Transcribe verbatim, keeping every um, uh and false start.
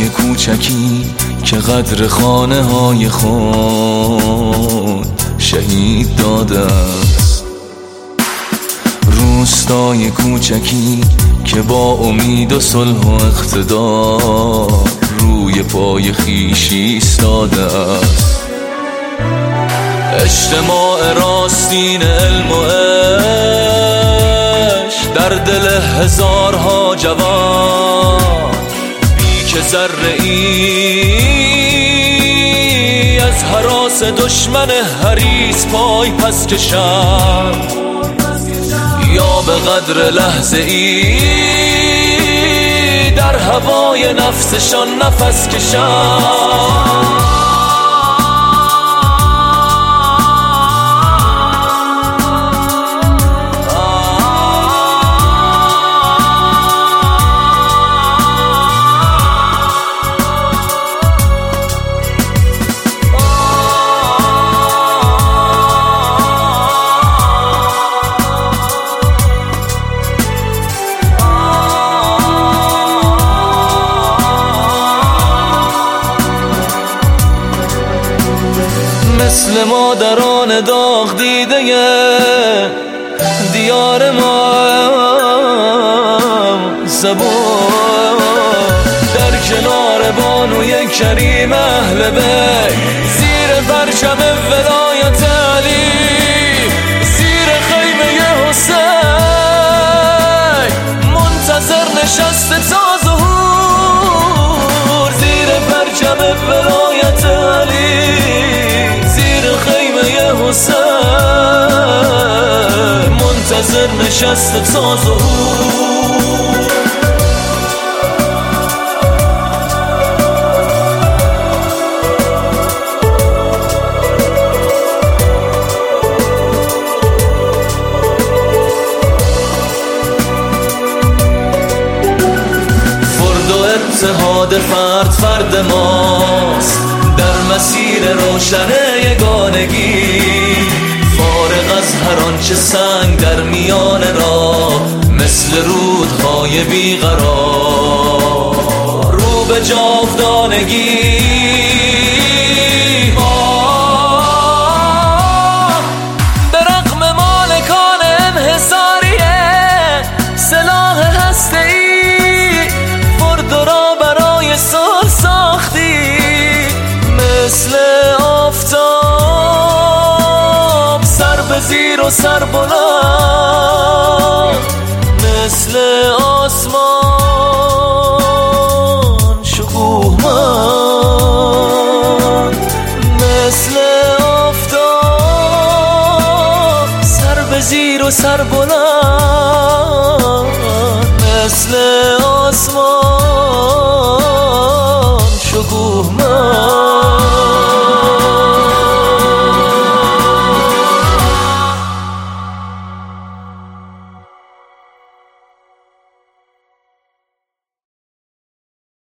روستای کوچکی که قدر خانه های خود شهید داده است. روستای کوچکی که با امید و صلح و اقتدار روی پای خویش ایستاده است. اجتماع راستین علم و عشق در دل هزارها جوان، بی که ذره ای از هراس دشمن حریص پای پس کشند، یا به قدر لحظه ای در هوای نفسشان نفس کشند. مثل مادران داغ دیده دیار ما زبون، در کنار بانوی کریم اهل بیت، زیر پرچم ولایت علی، زیر خیمه حسین منتظر نشسته تا ظهور، زیر پرچم ولایت علی، حسین منتظر نشسته تا ظهور. فرد و اتحاد فرد فرد ماست در مسیر روشن یگانگی، فارغ از هر آنچه سنگ در میان راه، مثل رودهای بیقرار رو به جاودانگی. به رغم مالکان انحصاریه سلاح هسته‌ای، فرد را برای صلح ساختی، مثل آفتاب سر به زیر و سر بلند، مثل آسمان شکوهمند، مثل آفتاب سر به زیر و سر بلند، مثل آسمان